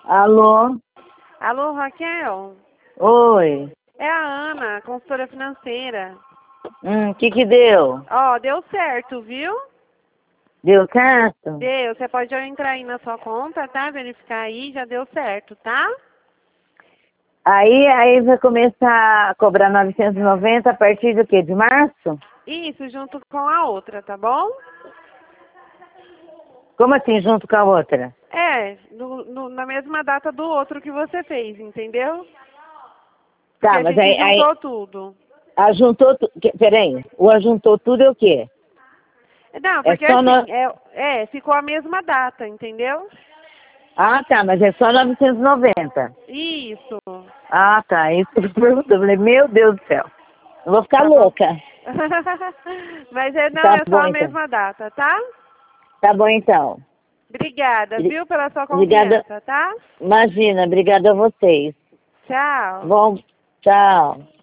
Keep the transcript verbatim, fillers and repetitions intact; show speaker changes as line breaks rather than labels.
Alô?
Alô, Raquel?
Oi.
É a Ana, consultora financeira.
Hum, o que que deu?
Ó, deu certo, viu?
Deu certo?
Deu. Você pode entrar aí na sua conta, tá? Verificar aí, já deu certo, tá?
Aí, aí vai começar a cobrar novecentos e noventa a partir do quê? De março?
Isso, junto com a outra, tá bom?
Como assim, junto com a outra?
É, no, no- na mesma data do outro que você fez, entendeu? Porque
Tá,
a
mas
gente
aí, aí
juntou tudo.
ajuntou tudo. Peraí, o ajuntou tudo é o quê?
Não,
É
porque
só no...
assim, é, é, ficou a mesma data, entendeu?
Ah, tá, mas é só novecentos e noventa.
Isso.
Ah, tá, isso que eu perguntei. Eu falei, meu Deus do céu, eu vou ficar
Tá bom.
louca.
Mas é, não,
Tá
é só
bom,
a
então.
mesma data, tá?
Tá bom, então.
Obrigada,
Bri-
viu, pela sua
Obrigada.
confiança, tá?
Imagina, obrigada a vocês.
Tchau.
Bom, tchau.